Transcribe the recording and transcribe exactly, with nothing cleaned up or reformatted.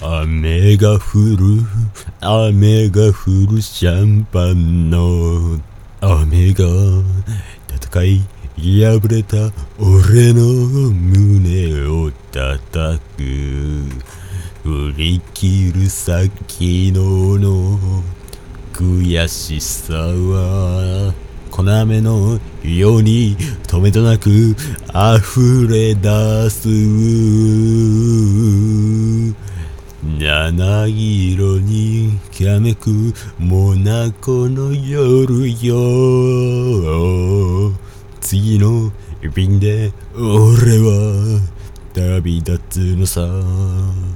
雨が降る雨が降るシャンパンの雨が戦い破れた俺の胸を叩く振り切る先のの悔しさは粉雨のように止めどなく溢れ出す七色にきらめくモナコの夜よ次の便で俺は旅立つのさ